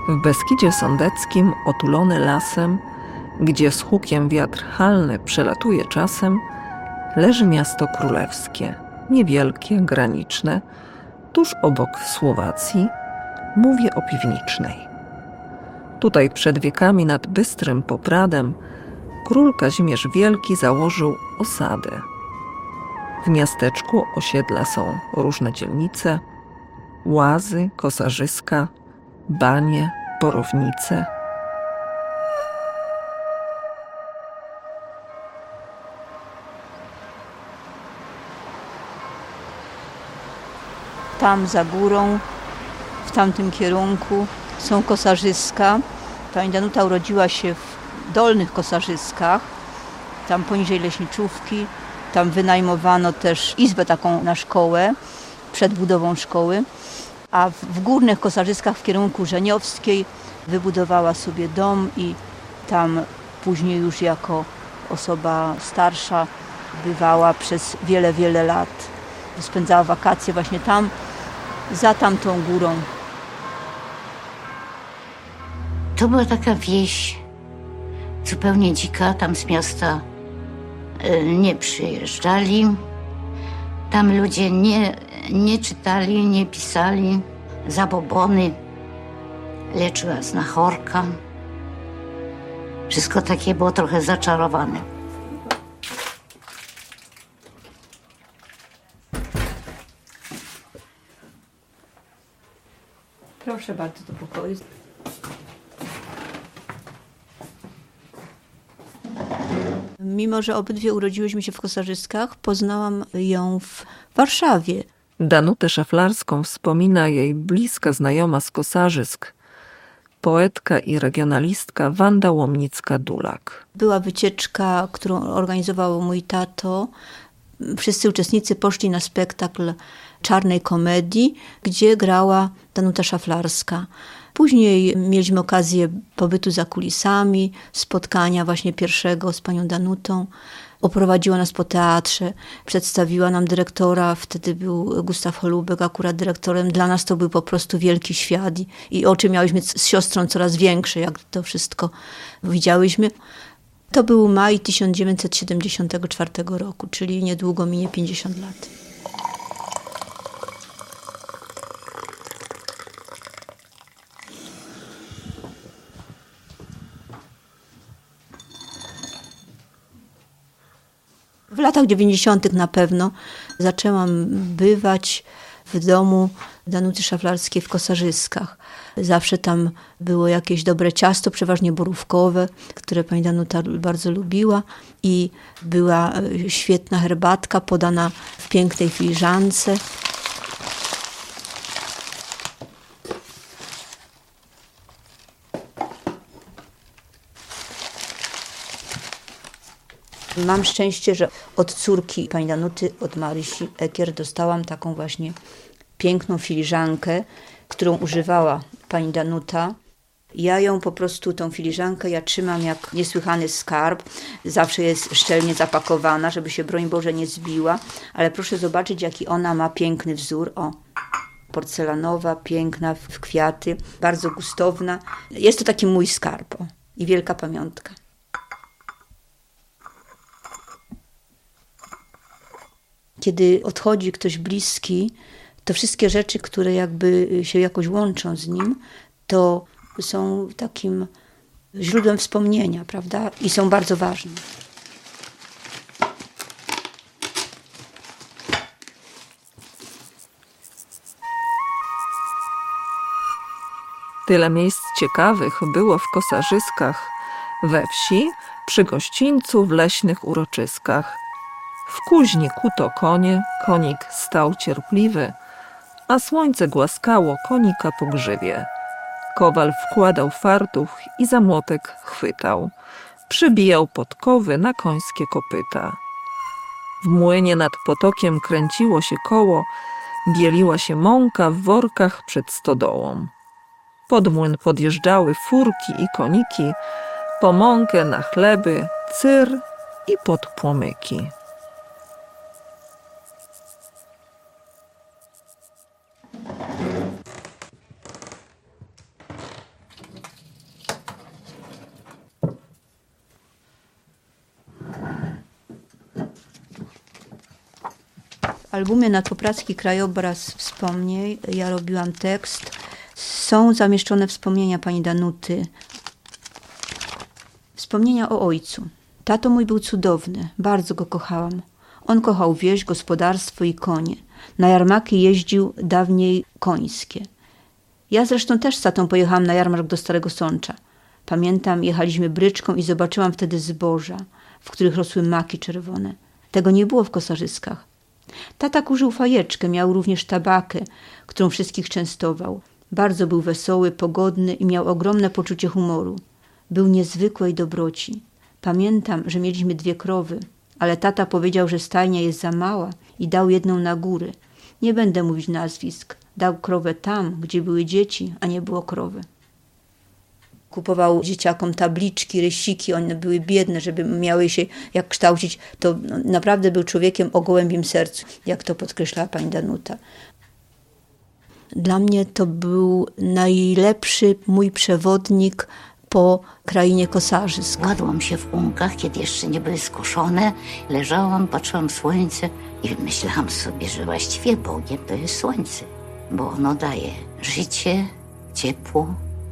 W Beskidzie Sądeckim, otulony lasem, gdzie z hukiem wiatr halny przelatuje czasem, leży miasto królewskie, niewielkie, graniczne, tuż obok w Słowacji, mówię o Piwnicznej. Tutaj przed wiekami nad bystrym Popradem król Kazimierz Wielki założył osadę. W miasteczku osiedla są różne dzielnice, łazy, kosarzyska, banie, porownice. Tam za górą, w tamtym kierunku są kosarzyska. Pani Danuta urodziła się w Dolnych Kosarzyskach, tam poniżej leśniczówki. Tam wynajmowano też izbę taką na szkołę, przed budową szkoły. A w Górnych Kosarzyskach w kierunku Żeniowskiej wybudowała sobie dom i tam później już jako osoba starsza bywała przez wiele, wiele lat. Spędzała wakacje właśnie tam, za tamtą górą. To była taka wieś zupełnie dzika, tam z miasta nie przyjeżdżali. Tam ludzie nie czytali, nie pisali. Zabobony, leczyła znachorka. Wszystko takie było trochę zaczarowane. Proszę bardzo, do pokoju. Mimo że obydwie urodziłyśmy się w Kosarzyskach, poznałam ją w Warszawie. Danutę Szaflarską wspomina jej bliska znajoma z Kosarzysk, poetka i regionalistka Wanda Łomnicka-Dulak. Była wycieczka, którą organizował mój tato. Wszyscy uczestnicy poszli na spektakl czarnej komedii, gdzie grała Danuta Szaflarska. Później mieliśmy okazję pobytu za kulisami, spotkania właśnie pierwszego z panią Danutą. Oprowadziła nas po teatrze, przedstawiła nam dyrektora, wtedy był Gustaw Holubek akurat dyrektorem. Dla nas to był po prostu wielki świat i oczy miałyśmy z siostrą coraz większe, jak to wszystko widziałyśmy. To był maj 1974 roku, czyli niedługo minie 50 lat. W latach 90. na pewno zaczęłam bywać w domu Danuty Szaflarskiej w Kosarzyskach. Zawsze tam było jakieś dobre ciasto, przeważnie borówkowe, które pani Danuta bardzo lubiła i była świetna herbatka podana w pięknej filiżance. Mam szczęście, że od córki pani Danuty, od Marysi Ekier, dostałam taką właśnie piękną filiżankę, którą używała pani Danuta. Ja ją po prostu, tą filiżankę, ja trzymam jak niesłychany skarb. Zawsze jest szczelnie zapakowana, żeby się, broń Boże, nie zbiła. Ale proszę zobaczyć, jaki ona ma piękny wzór. O, porcelanowa, piękna, w kwiaty, bardzo gustowna. Jest to taki mój skarb, o, i wielka pamiątka. Kiedy odchodzi ktoś bliski, to wszystkie rzeczy, które jakby się jakoś łączą z nim, to są takim źródłem wspomnienia, prawda? I są bardzo ważne. Tyle miejsc ciekawych było w Kosarzyskach, we wsi, przy gościńcu, w leśnych uroczyskach. W kuźni kuto konie, konik stał cierpliwy, a słońce głaskało konika po grzywie. Kowal wkładał fartuch i za młotek chwytał. Przybijał podkowy na końskie kopyta. W młynie nad potokiem kręciło się koło, bieliła się mąka w workach przed stodołą. Pod młyn podjeżdżały furki i koniki, po mąkę na chleby, cyr i pod płomyki. W albumie Nadpopradzki krajobraz wspomnień, ja robiłam tekst, są zamieszczone wspomnienia pani Danuty. Wspomnienia o ojcu. Tato mój był cudowny, bardzo go kochałam. On kochał wieś, gospodarstwo i konie. Na jarmarki jeździł dawniej końskie. Ja zresztą też z tatą pojechałam na jarmark do Starego Sącza. Pamiętam, jechaliśmy bryczką i zobaczyłam wtedy zboża, w których rosły maki czerwone. Tego nie było w Kosarzyskach. Tata kurzył fajeczkę, miał również tabakę, którą wszystkich częstował. Bardzo był wesoły, pogodny i miał ogromne poczucie humoru. Był niezwykłej dobroci. Pamiętam, że mieliśmy 2 krowy, ale tata powiedział, że stajnia jest za mała i dał jedną na górę. Nie będę mówić nazwisk. Dał krowę tam, gdzie były dzieci, a nie było krowy. Kupował dzieciakom tabliczki, rysiki, one były biedne, żeby miały się jak kształcić. To naprawdę był człowiekiem o gołębim sercu, jak to podkreślała pani Danuta. Dla mnie to był najlepszy mój przewodnik po krainie Kosarzysk. Kładłam się w łąkach, kiedy jeszcze nie były skoszone. Leżałam, patrzyłam w słońce i myślałam sobie, że właściwie Bogiem to jest słońce, bo ono daje życie, ciepło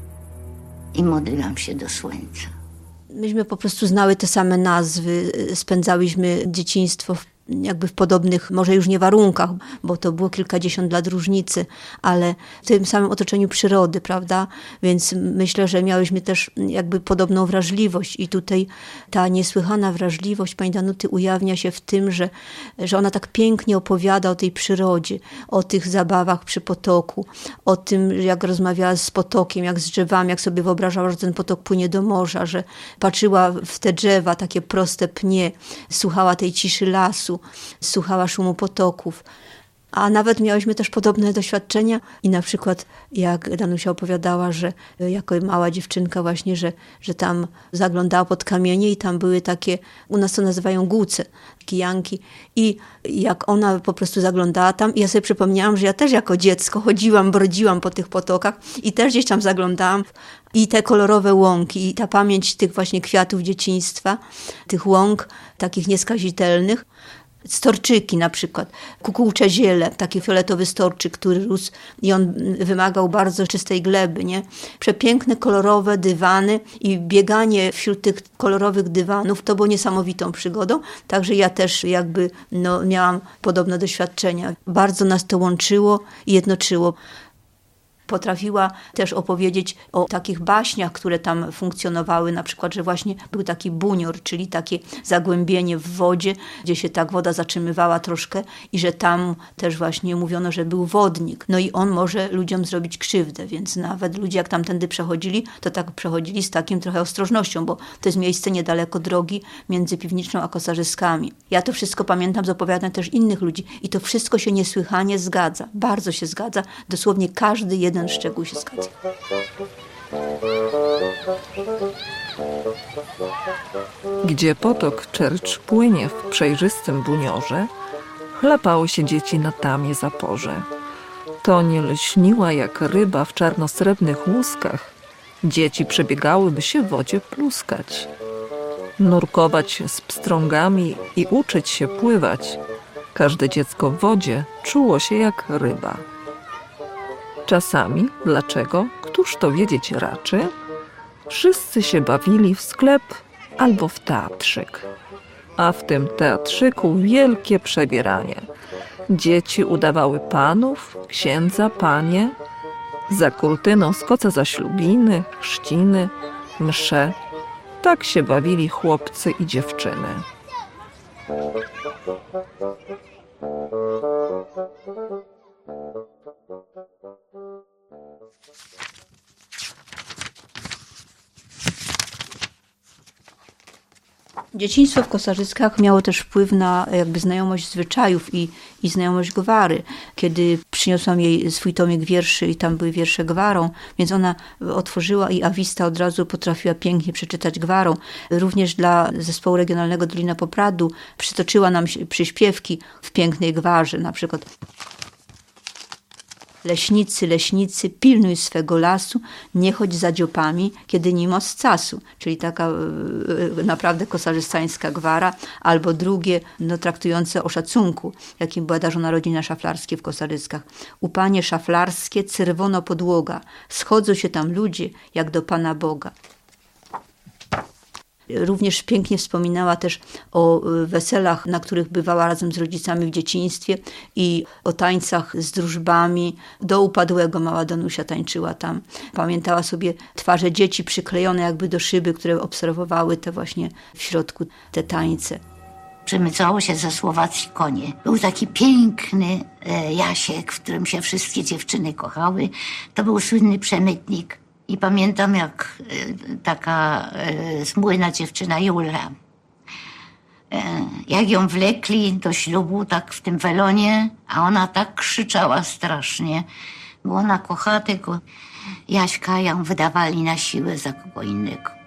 i modliłam się do słońca. Myśmy po prostu znały te same nazwy, spędzałyśmy dzieciństwo jakby w podobnych, może już nie warunkach, bo to było kilkadziesiąt lat różnicy, ale w tym samym otoczeniu przyrody, prawda? Więc myślę, że miałyśmy też jakby podobną wrażliwość i tutaj ta niesłychana wrażliwość pani Danuty ujawnia się w tym, że ona tak pięknie opowiada o tej przyrodzie, o tych zabawach przy potoku, o tym, jak rozmawiała z potokiem, jak z drzewami, jak sobie wyobrażała, że ten potok płynie do morza, że patrzyła w te drzewa, takie proste pnie, słuchała tej ciszy lasu, słuchała szumu potoków. A nawet miałyśmy też podobne doświadczenia i na przykład jak Danusia opowiadała, że jako mała dziewczynka właśnie, że tam zaglądała pod kamienie i tam były takie, u nas to nazywają guce, kijanki i jak ona po prostu zaglądała tam i ja sobie przypomniałam, że ja też jako dziecko chodziłam, brodziłam po tych potokach i też gdzieś tam zaglądałam i te kolorowe łąki i ta pamięć tych właśnie kwiatów dzieciństwa, tych łąk takich nieskazitelnych. Storczyki na przykład, kukułcze ziele, taki fioletowy storczyk, który rósł i on wymagał bardzo czystej gleby, nie? Przepiękne, kolorowe dywany i bieganie wśród tych kolorowych dywanów to było niesamowitą przygodą, także ja też jakby miałam podobne doświadczenia. Bardzo nas to łączyło i jednoczyło. Potrafiła też opowiedzieć o takich baśniach, które tam funkcjonowały, na przykład, że właśnie był taki bunior, czyli takie zagłębienie w wodzie, gdzie się tak woda zatrzymywała troszkę i że tam też właśnie mówiono, że był wodnik. No i on może ludziom zrobić krzywdę, więc nawet ludzie jak tamtędy przechodzili, to tak przechodzili z takim trochę ostrożnością, bo to jest miejsce niedaleko drogi między Piwniczną a Kosarzyskami. Ja to wszystko pamiętam z opowiadań też innych ludzi i to wszystko się niesłychanie zgadza, bardzo się zgadza, dosłownie każdy jeden szczegół się zgadza. Gdzie potok Czercz płynie w przejrzystym buniorze, chlapały się dzieci na tamie zaporze. Toń lśniła jak ryba w czarnosrebrnych łuskach. Dzieci przebiegałyby się w wodzie pluskać. Nurkować z pstrągami i uczyć się pływać. Każde dziecko w wodzie czuło się jak ryba. Czasami, dlaczego, któż to wiedzieć raczy, wszyscy się bawili w sklep albo w teatrzyk. A w tym teatrzyku wielkie przebieranie. Dzieci udawały panów, księdza, panie. Za kurtyną z koca zaślubiny, chrzciny, msze. Tak się bawili chłopcy i dziewczyny. Dzieciństwo w Kosarzyskach miało też wpływ na jakby znajomość zwyczajów i znajomość gwary. Kiedy przyniosłam jej swój tomik wierszy i tam były wiersze gwarą, więc ona otworzyła i Awista od razu potrafiła pięknie przeczytać gwarą. Również dla zespołu regionalnego Dolina Popradu przytoczyła nam przyśpiewki w pięknej gwarze, na przykład leśnicy, pilnuj swego lasu, nie chodź za dziopami, kiedy nimo z casu. Czyli taka naprawdę kosarzystańska gwara. Albo drugie, traktujące o szacunku, jakim była darzona rodzina Szaflarskie w Kosarzyskach. U panie szaflarskie, czerwono podłoga, schodzą się tam ludzie, jak do Pana Boga. Również pięknie wspominała też o weselach, na których bywała razem z rodzicami w dzieciństwie i o tańcach z drużbami. Do upadłego mała Danusia tańczyła tam. Pamiętała sobie twarze dzieci przyklejone jakby do szyby, które obserwowały te właśnie w środku te tańce. Przemycało się ze Słowacji konie. Był taki piękny Jasiek, w którym się wszystkie dziewczyny kochały. To był słynny przemytnik. I pamiętam, jak taka smłynna dziewczyna Jula, jak ją wlekli do ślubu, tak w tym welonie, a ona tak krzyczała strasznie, bo ona kochała tego Jaśka, ją wydawali na siłę za kogo innego.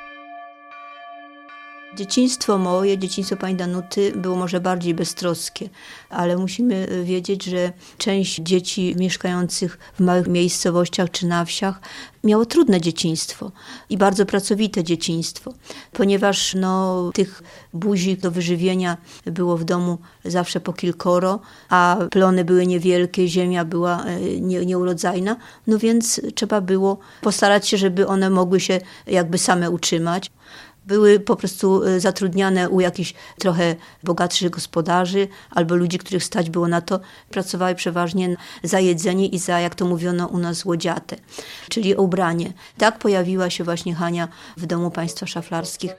Dzieciństwo moje, dzieciństwo pani Danuty było może bardziej beztroskie, ale musimy wiedzieć, że część dzieci mieszkających w małych miejscowościach czy na wsiach miało trudne dzieciństwo i bardzo pracowite dzieciństwo, ponieważ tych buzi do wyżywienia było w domu zawsze po kilkoro, a plony były niewielkie, ziemia była nieurodzajna, więc trzeba było postarać się, żeby one mogły się jakby same utrzymać. Były po prostu zatrudniane u jakichś trochę bogatszych gospodarzy albo ludzi, których stać było na to. Pracowały przeważnie za jedzenie i za, jak to mówiono u nas, łodziatę, czyli ubranie. Tak pojawiła się właśnie Hania w domu państwa szaflarskich.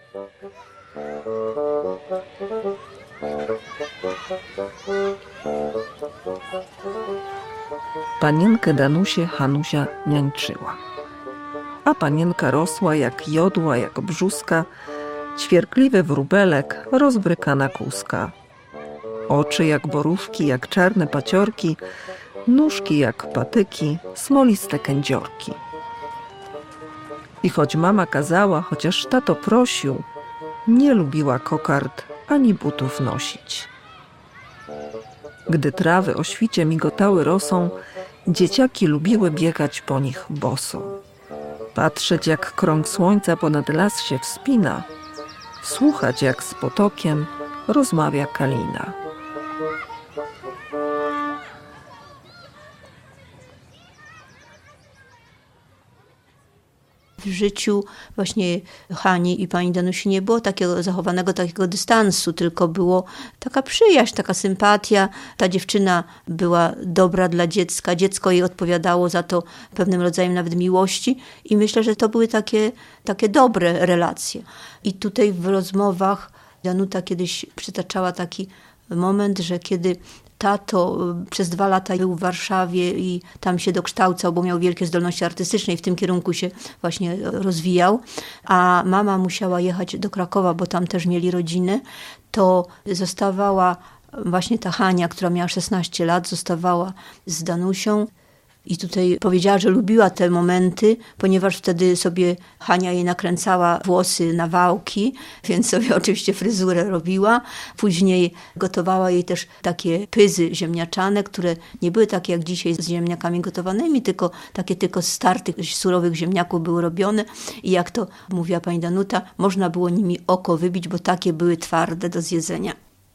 Panienkę Danusię Hanusia niańczyła. A panienka rosła jak jodła, jak brzuska, ćwierkliwy wróbelek, rozbrykana kózka. Oczy jak borówki, jak czarne paciorki, nóżki jak patyki, smoliste kędziorki. I choć mama kazała, chociaż tato prosił, nie lubiła kokard ani butów nosić. Gdy trawy o świcie migotały rosą, dzieciaki lubiły biegać po nich boso. Patrzeć, jak krąg słońca ponad las się wspina, słuchać, jak z potokiem rozmawia kalina. W życiu właśnie Hani i pani Danusi nie było takiego zachowanego takiego dystansu, tylko było taka przyjaźń, taka sympatia. Ta dziewczyna była dobra dla dziecka, dziecko jej odpowiadało za to pewnym rodzajem nawet miłości i myślę, że to były takie dobre relacje. I tutaj w rozmowach Danuta kiedyś przytaczała taki moment, że kiedy tato przez 2 lata był w Warszawie i tam się dokształcał, bo miał wielkie zdolności artystyczne i w tym kierunku się właśnie rozwijał, a mama musiała jechać do Krakowa, bo tam też mieli rodzinę, to zostawała właśnie ta Hania, która miała 16 lat, zostawała z Danusią. I tutaj powiedziała, że lubiła te momenty, ponieważ wtedy sobie Hania jej nakręcała włosy na wałki, więc sobie oczywiście fryzurę robiła. Później gotowała jej też takie pyzy ziemniaczane, które nie były takie jak dzisiaj z ziemniakami gotowanymi, tylko z startych, surowych ziemniaków były robione. I jak to mówiła pani Danuta, można było nimi oko wybić, bo takie były twarde do zjedzenia.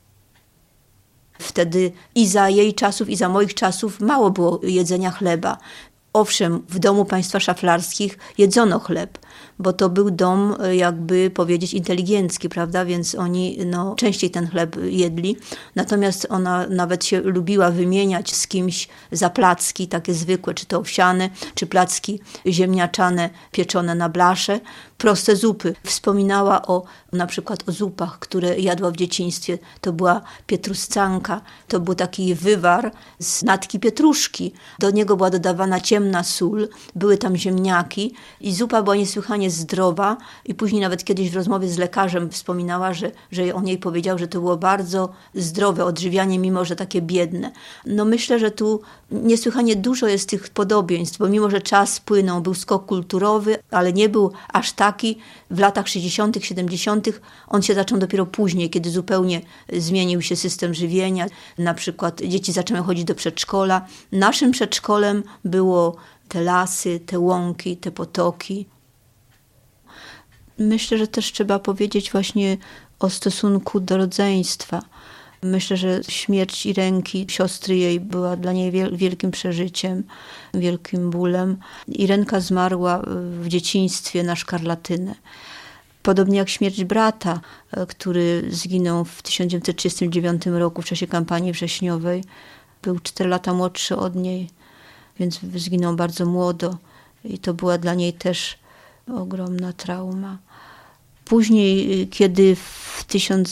Wtedy i za jej czasów, i za moich czasów mało było jedzenia chleba. Owszem, w domu państwa szaflarskich jedzono chleb, bo to był dom, jakby powiedzieć, inteligencki, prawda? Więc oni częściej ten chleb jedli. Natomiast ona nawet się lubiła wymieniać z kimś za placki, takie zwykłe, czy to owsiane, czy placki ziemniaczane pieczone na blasze. Proste zupy. Wspominała na przykład o zupach, które jadła w dzieciństwie. To była pietruscanka, to był taki wywar z natki pietruszki. Do niego była dodawana ciemna sól, były tam ziemniaki i zupa była niesłychanie niesłychanie zdrowa i później nawet kiedyś w rozmowie z lekarzem wspominała, że on jej powiedział, że to było bardzo zdrowe odżywianie, mimo że takie biedne. No myślę, że tu niesłychanie dużo jest tych podobieństw, bo mimo że czas płynął, był skok kulturowy, ale nie był aż taki. W latach 60., 70. on się zaczął dopiero później, kiedy zupełnie zmienił się system żywienia. Na przykład dzieci zaczęły chodzić do przedszkola. Naszym przedszkolem było te lasy, te łąki, te potoki. Myślę, że też trzeba powiedzieć właśnie o stosunku do rodzeństwa. Myślę, że śmierć Irenki, siostry jej, była dla niej wielkim przeżyciem, wielkim bólem. Irenka zmarła w dzieciństwie na szkarlatynę. Podobnie jak śmierć brata, który zginął w 1939 roku w czasie kampanii wrześniowej. Był 4 lata młodszy od niej, więc zginął bardzo młodo i to była dla niej też ogromna trauma. Później, kiedy w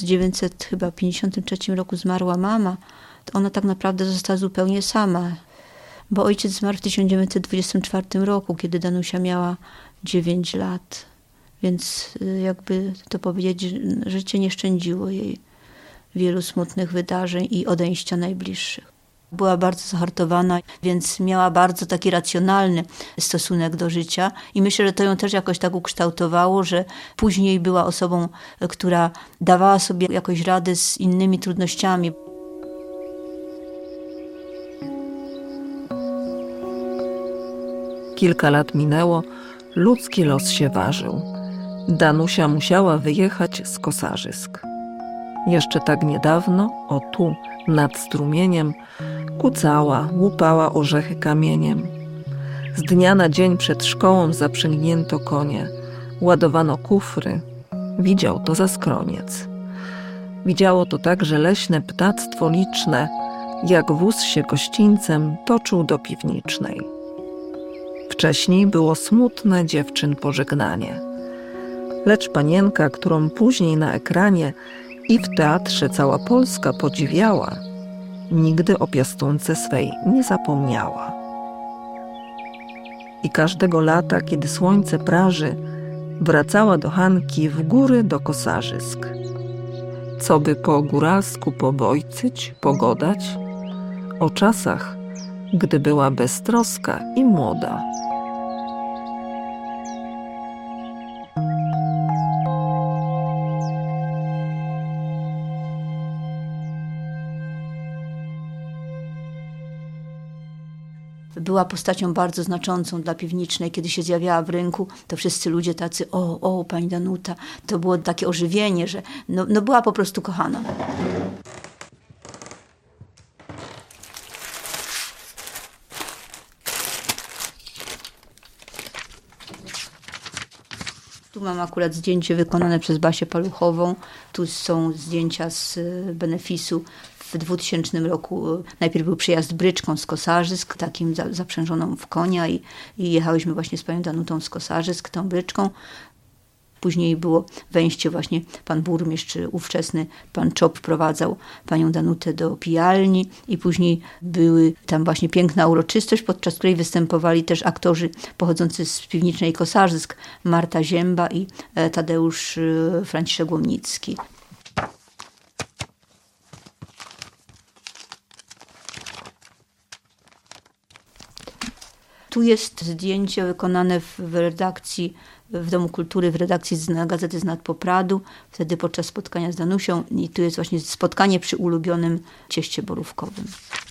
1953 roku zmarła mama, to ona tak naprawdę została zupełnie sama, bo ojciec zmarł w 1924 roku, kiedy Danusia miała 9 lat. Więc jakby to powiedzieć, życie nie szczędziło jej wielu smutnych wydarzeń i odejścia najbliższych. Była bardzo zahartowana, więc miała bardzo taki racjonalny stosunek do życia i myślę, że to ją też jakoś tak ukształtowało, że później była osobą, która dawała sobie jakoś radę z innymi trudnościami. Kilka lat minęło, ludzki los się ważył. Danusia musiała wyjechać z Kosarzysk. Jeszcze tak niedawno, o tu, nad strumieniem, kucała, łupała orzechy kamieniem. Z dnia na dzień przed szkołą zaprzęgnięto konie, ładowano kufry. Widział to zaskroniec. Widziało to także leśne ptactwo liczne, jak wóz się gościńcem toczył do piwnicznej. Wcześniej było smutne dziewczyn pożegnanie. Lecz panienka, którą później na ekranie i w teatrze cała Polska podziwiała, nigdy o piastunce swej nie zapomniała. I każdego lata, kiedy słońce praży, wracała do Hanki w góry do Kosarzysk. Co by po góralsku pobojcyć, pogodać? O czasach, gdy była beztroska i młoda. Była postacią bardzo znaczącą dla Piwnicznej. Kiedy się zjawiała w rynku, to wszyscy ludzie tacy, o, pani Danuta. To było takie ożywienie, że no była po prostu kochana. Tu mam akurat zdjęcie wykonane przez Basię Paluchową. Tu są zdjęcia z benefisu. W 2000 roku najpierw był przyjazd bryczką z Kosarzysk, takim zaprzężoną w konia i jechałyśmy właśnie z panią Danutą z Kosarzysk tą bryczką. Później było wejście właśnie, pan burmistrz ówczesny, pan Czop wprowadzał panią Danutę do pijalni i później były tam właśnie piękna uroczystość, podczas której występowali też aktorzy pochodzący z Piwnicznej Kosarzysk, Marta Zięba i Tadeusz Franciszek Łomnicki. Tu jest zdjęcie wykonane w redakcji, w Domu Kultury, w redakcji Gazety z Nadpopradu, wtedy podczas spotkania z Danusią. I tu jest właśnie spotkanie przy ulubionym cieście borówkowym.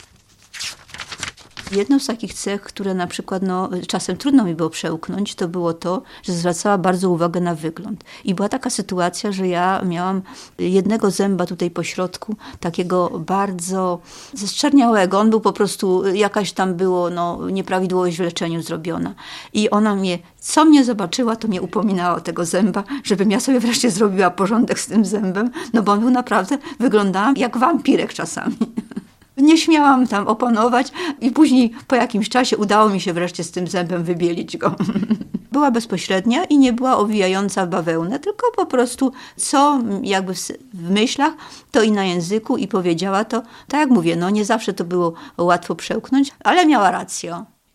Jedną z takich cech, które na przykład czasem trudno mi było przełknąć, to było to, że zwracała bardzo uwagę na wygląd. I była taka sytuacja, że ja miałam jednego zęba tutaj po środku, takiego bardzo zeszczerniałego. On był po prostu, jakaś tam było nieprawidłowość w leczeniu zrobiona. I ona co mnie zobaczyła, to mnie upominała o tego zęba, żebym ja sobie wreszcie zrobiła porządek z tym zębem, bo on był naprawdę, wyglądałam jak wampirek czasami. Nie śmiałam tam opanować i później po jakimś czasie udało mi się wreszcie z tym zębem wybielić go. Była bezpośrednia i nie była owijająca w bawełnę, tylko po prostu co jakby w myślach, to i na języku i powiedziała to. Tak jak mówię, nie zawsze to było łatwo przełknąć, ale miała rację.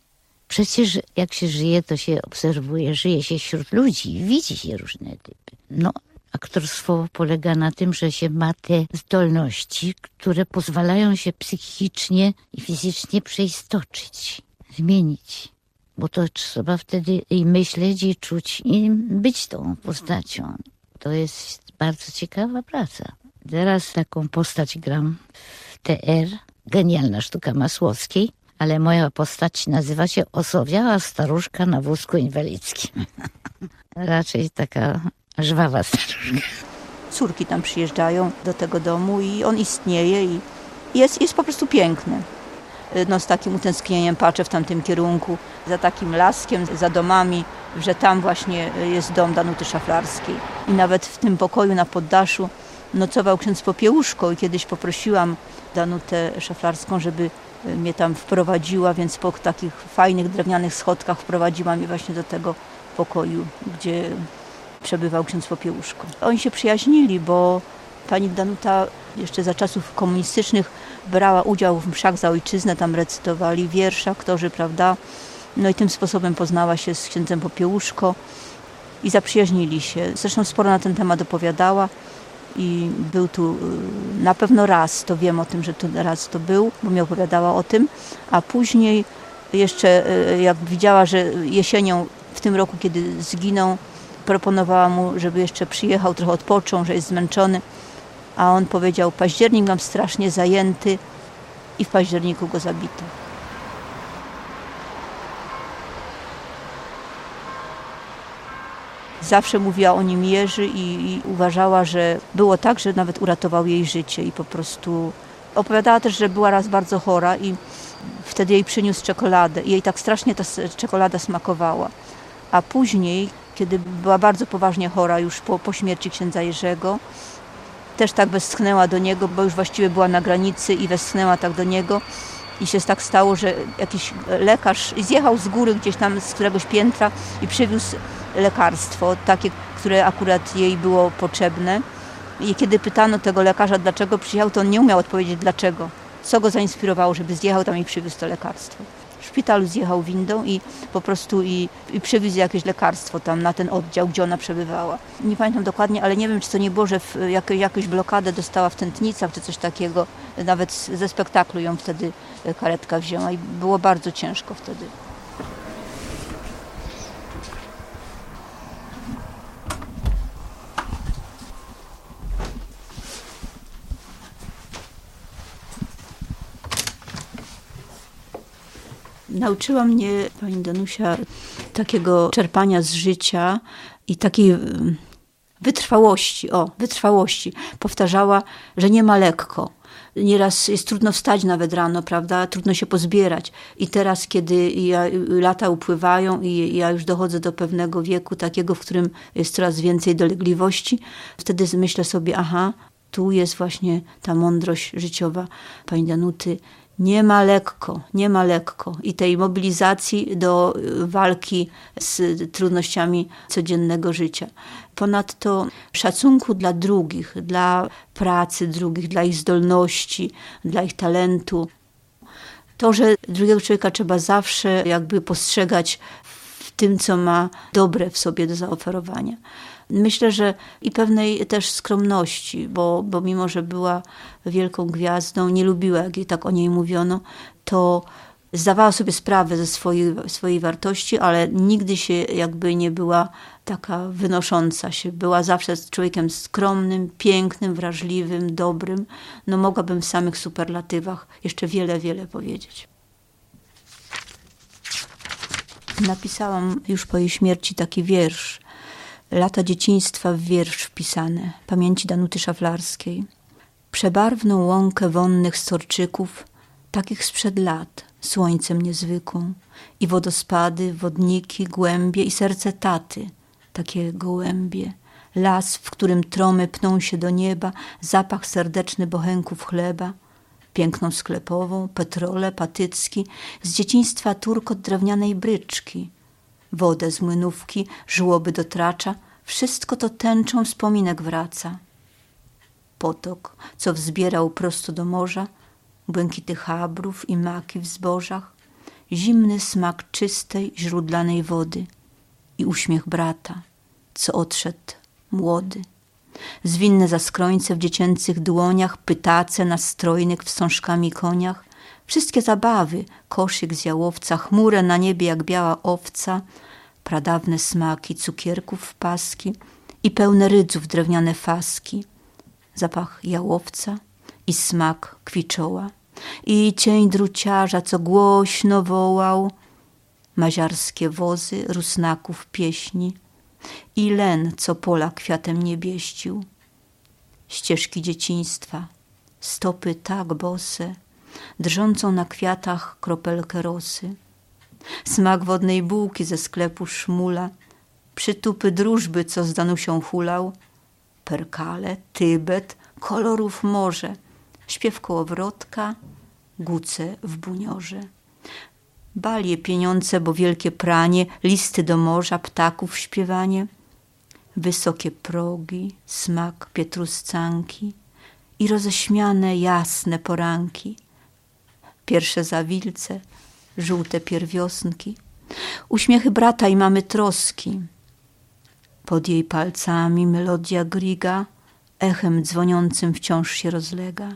Przecież jak się żyje, to się obserwuje, żyje się wśród ludzi, widzi się różne typy. No, aktorstwo polega na tym, że się ma te zdolności, które pozwalają się psychicznie i fizycznie przeistoczyć, zmienić. Bo to trzeba wtedy i myśleć, i czuć, i być tą postacią. To jest bardzo ciekawa praca. Teraz taką postać gram w TR, genialna sztuka Masłowskiej, ale moja postać nazywa się Osowiała staruszka na wózku inwalidzkim. Raczej taka żwawa staruszka. Córki tam przyjeżdżają do tego domu i on istnieje i jest po prostu piękny. No, z takim utęsknieniem patrzę w tamtym kierunku, za takim laskiem, za domami, że tam właśnie jest dom Danuty Szaflarskiej. I nawet w tym pokoju na poddaszu nocował ksiądz Popiełuszko i kiedyś poprosiłam Danutę Szaflarską, żeby mnie tam wprowadziła, więc po takich fajnych drewnianych schodkach wprowadziła mnie właśnie do tego pokoju, gdzie przebywał ksiądz Popiełuszko. Oni się przyjaźnili, bo pani Danuta jeszcze za czasów komunistycznych brała udział w mszach za ojczyznę, tam recytowali wiersze aktorzy, prawda? No i tym sposobem poznała się z księdzem Popiełuszko i zaprzyjaźnili się. Zresztą sporo na ten temat opowiadała i był tu na pewno raz, to wiem o tym, że tu raz to był, bo mi opowiadała o tym, a później jeszcze jak widziała, że jesienią w tym roku, kiedy zginął, proponowała mu, żeby jeszcze przyjechał, trochę odpoczął, że jest zmęczony, a on powiedział: październik mam strasznie zajęty, i w październiku go zabito. Zawsze mówiła o nim Jerzy i uważała, że było tak, że nawet uratował jej życie i po prostu opowiadała też, że była raz bardzo chora i wtedy jej przyniósł czekoladę i jej tak strasznie ta czekolada smakowała. A później, kiedy była bardzo poważnie chora już po śmierci księdza Jerzego, też tak westchnęła do niego, bo już właściwie była na granicy i westchnęła tak do niego i się tak stało, że jakiś lekarz zjechał z góry gdzieś tam z któregoś piętra i przywiózł lekarstwo, takie, które akurat jej było potrzebne. I kiedy pytano tego lekarza, dlaczego przyjechał, to on nie umiał odpowiedzieć dlaczego. Co go zainspirowało, żeby zjechał tam i przywiózł to lekarstwo. W szpitalu zjechał windą i po prostu i przywiózł jakieś lekarstwo tam na ten oddział, gdzie ona przebywała. Nie pamiętam dokładnie, ale nie wiem, czy to nie było, że jakąś blokadę dostała w tętnicach, czy coś takiego. Nawet ze spektaklu ją wtedy karetka wzięła i było bardzo ciężko wtedy. Nauczyła mnie pani Danusia takiego czerpania z życia i takiej wytrwałości. Powtarzała, że nie ma lekko. Nieraz jest trudno wstać nawet rano, prawda? Trudno się pozbierać. I teraz, kiedy lata upływają i ja już dochodzę do pewnego wieku, takiego, w którym jest coraz więcej dolegliwości, wtedy myślę sobie, tu jest właśnie ta mądrość życiowa pani Danuty. Nie ma lekko. I tej mobilizacji do walki z trudnościami codziennego życia. Ponadto szacunku dla drugich, dla pracy drugich, dla ich zdolności, dla ich talentu. To, że drugiego człowieka trzeba zawsze jakby postrzegać w tym, co ma dobre w sobie do zaoferowania. Myślę, że i pewnej też skromności, bo mimo, że była wielką gwiazdą, nie lubiła, jak tak o niej mówiono, to zdawała sobie sprawę ze swojej wartości, ale nigdy się jakby nie była taka wynosząca się. Była zawsze człowiekiem skromnym, pięknym, wrażliwym, dobrym. No mogłabym w samych superlatywach jeszcze wiele, wiele powiedzieć. Napisałam już po jej śmierci taki wiersz. Lata dzieciństwa w wiersz wpisane. Pamięci Danuty Szaflarskiej. Przebarwną łąkę wonnych storczyków, takich sprzed lat, słońcem niezwykłą. I wodospady, wodniki, głębie i serce taty, takie gołębie. Las, w którym tromy pną się do nieba, zapach serdeczny bochenków chleba. Piękną sklepową, petrole, patycki, z dzieciństwa turkot drewnianej bryczki. Wodę z młynówki, żłoby do tracza, wszystko to tęczą wspominek wraca. Potok, co wzbierał prosto do morza, błękity chabrów i maki w zbożach, zimny smak czystej, źródlanej wody i uśmiech brata, co odszedł młody. Zwinne zaskrońce w dziecięcych dłoniach, pytace na strojnych wstążkami koniach, wszystkie zabawy, koszyk z jałowca, chmurę na niebie jak biała owca, pradawne smaki cukierków w paski i pełne rydzów drewniane faski, zapach jałowca i smak kwiczoła i cień druciarza, co głośno wołał, maziarskie wozy rusnaków pieśni i len, co pola kwiatem niebieścił. Ścieżki dzieciństwa, stopy tak bose, drżącą na kwiatach kropelkę rosy. Smak wodnej bułki ze sklepu Szmula, przytupy drużby, co z Danusią hulał, perkale, Tybet, kolorów morze, śpiew kołowrotka, guce w buniorze. Balie pieniądze, bo wielkie pranie, listy do morza, ptaków śpiewanie, wysokie progi, smak pietruscanki i roześmiane jasne poranki, pierwsze zawilce, żółte pierwiosnki, uśmiechy brata i mamy troski. Pod jej palcami melodia Griga echem dzwoniącym wciąż się rozlega.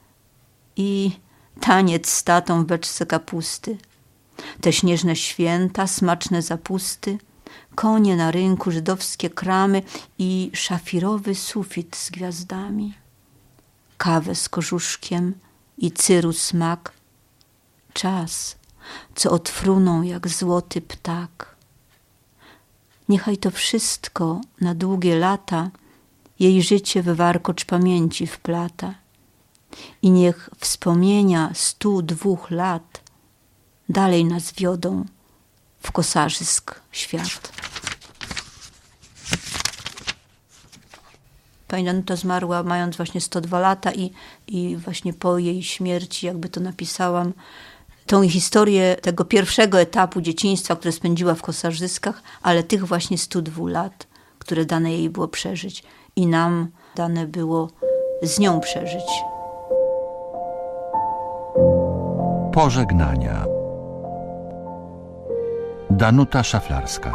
I taniec z tatą w beczce kapusty, te śnieżne święta, smaczne zapusty, konie na rynku, żydowskie kramy i szafirowy sufit z gwiazdami. Kawę z korzuszkiem i cyru smak, czas, co odfruną jak złoty ptak. Niechaj to wszystko na długie lata jej życie w warkocz pamięci wplata i niech wspomnienia 102 lat dalej nas wiodą w Kosarzysk świat. Pani Danuta zmarła mając właśnie 102 lata i właśnie po jej śmierci jakby to napisałam tą historię tego pierwszego etapu dzieciństwa, które spędziła w Kosarzyskach, ale tych właśnie 102 lat, które dane jej było przeżyć i nam dane było z nią przeżyć. Pożegnania. Danuta Szaflarska.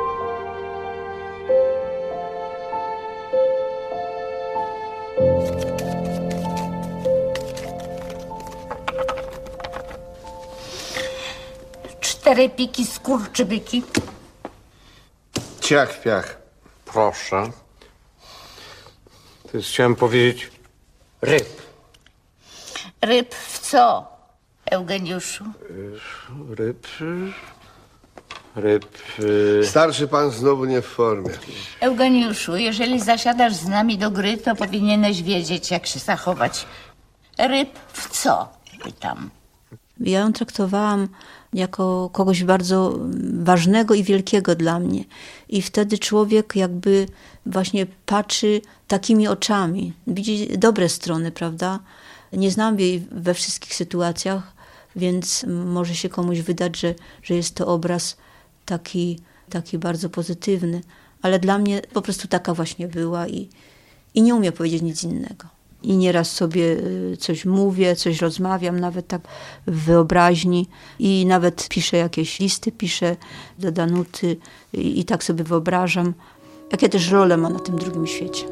Cztery piki skurczybyki. Ciach, piach. Proszę. To jest, chciałem powiedzieć, ryb. Ryb w co, Eugeniuszu? Ryb. Starszy pan znowu nie w formie. Eugeniuszu, jeżeli zasiadasz z nami do gry, to powinieneś wiedzieć, jak się zachować. Ryb w co? Pytam. Ja ją traktowałam jako kogoś bardzo ważnego i wielkiego dla mnie. I wtedy człowiek jakby właśnie patrzy takimi oczami. Widzi dobre strony, prawda? Nie znam jej we wszystkich sytuacjach, więc może się komuś wydać, że jest to obraz taki bardzo pozytywny. Ale dla mnie po prostu taka właśnie była i nie umiem powiedzieć nic innego. I nieraz sobie coś mówię, coś rozmawiam, nawet tak w wyobraźni i nawet piszę jakieś listy, piszę do Danuty i tak sobie wyobrażam, jakie też role ma na tym drugim świecie.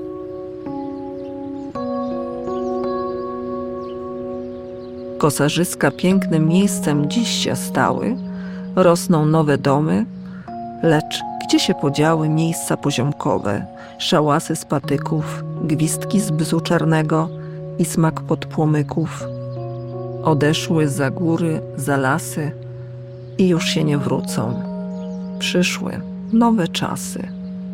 Kosarzyska pięknym miejscem dziś się stały, rosną nowe domy, lecz gdzie się podziały miejsca poziomkowe, szałasy z patyków, gwizdki z bzu czarnego i smak podpłomyków. Odeszły za góry, za lasy i już się nie wrócą. Przyszły nowe czasy.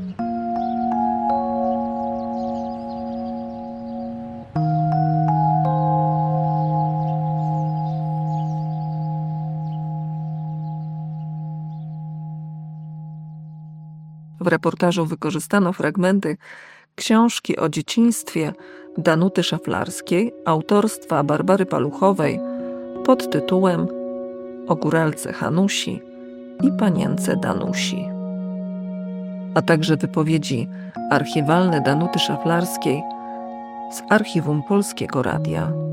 W reportażu wykorzystano fragmenty książki o dzieciństwie Danuty Szaflarskiej autorstwa Barbary Paluchowej pod tytułem O góralce Hanusi i panience Danusi, a także wypowiedzi archiwalne Danuty Szaflarskiej z Archiwum Polskiego Radia.